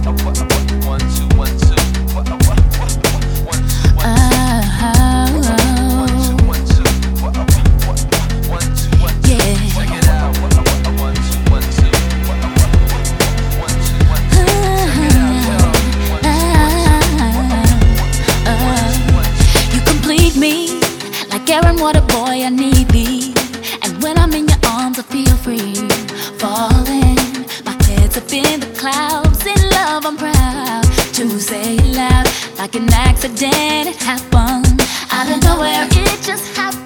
Caring what a boy I need thee. And when I'm in your arms I feel free. Falling, my head's up in the clouds. In love I'm proud to say it loud. Like an accident it happened. Out of nowhere it just happened.